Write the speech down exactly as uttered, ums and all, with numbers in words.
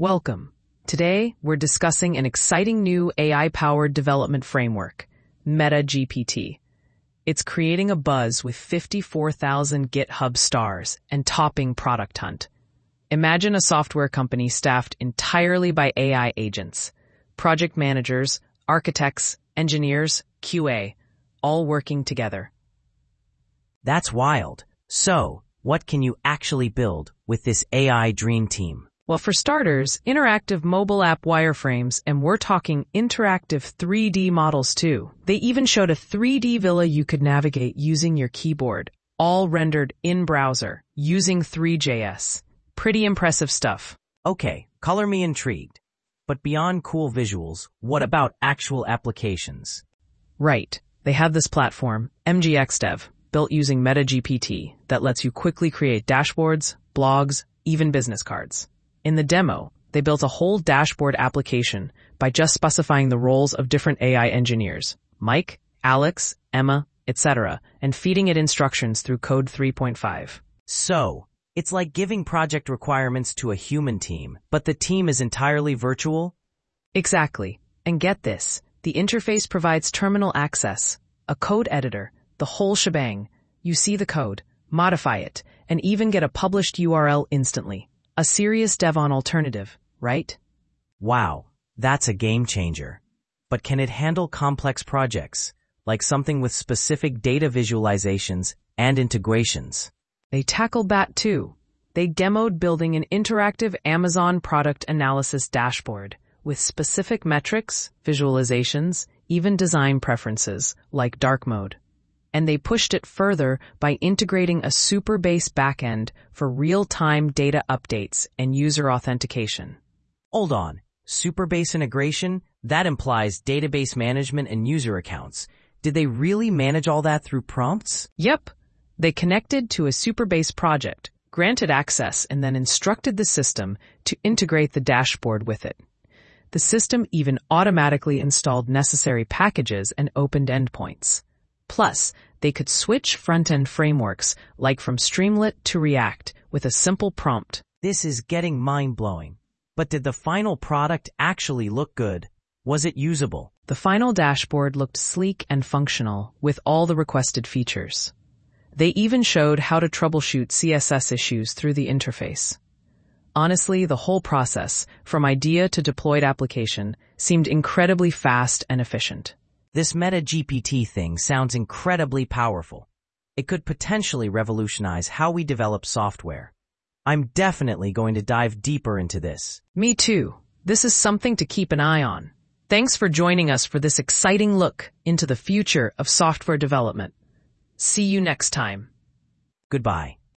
Welcome. Today, we're discussing an exciting new A I-powered development framework, MetaGPT. It's creating a buzz with fifty-four thousand GitHub stars and topping Product Hunt. Imagine a software company staffed entirely by A I agents, project managers, architects, engineers, Q A, all working together. That's wild. So, what can you actually build with this A I dream team? Well, for starters, interactive mobile app wireframes, and we're talking interactive three D models too. They even showed a three D villa you could navigate using your keyboard, all rendered in browser, using three J S. Pretty impressive stuff. Okay, color me intrigued. But beyond cool visuals, what about actual applications? Right. They have this platform, M G X Dev, built using MetaGPT, that lets you quickly create dashboards, blogs, even business cards. In the demo, they built a whole dashboard application by just specifying the roles of different A I engineers, Mike, Alex, Emma, et cetera, and feeding it instructions through Code three point five. So, it's like giving project requirements to a human team, but the team is entirely virtual? Exactly. And get this, the interface provides terminal access, a code editor, the whole shebang. You see the code, modify it, and even get a published U R L instantly. A serious DevOps alternative, right? Wow, that's a game changer. But can it handle complex projects, like something with specific data visualizations and integrations? They tackled that too. They demoed building an interactive Amazon product analysis dashboard with specific metrics, visualizations, even design preferences, like dark mode. And they pushed it further by integrating a Supabase backend for real-time data updates and user authentication. Hold on, Supabase integration? That implies database management and user accounts. Did they really manage all that through prompts? Yep. They connected to a Supabase project, granted access, and then instructed the system to integrate the dashboard with it. The system even automatically installed necessary packages and opened endpoints. Plus, they could switch front-end frameworks, like from Streamlit to React, with a simple prompt. This is getting mind-blowing. But did the final product actually look good? Was it usable? The final dashboard looked sleek and functional, with all the requested features. They even showed how to troubleshoot C S S issues through the interface. Honestly, the whole process, from idea to deployed application, seemed incredibly fast and efficient. This MetaGPT thing sounds incredibly powerful. It could potentially revolutionize how we develop software. I'm definitely going to dive deeper into this. Me too. This is something to keep an eye on. Thanks for joining us for this exciting look into the future of software development. See you next time. Goodbye.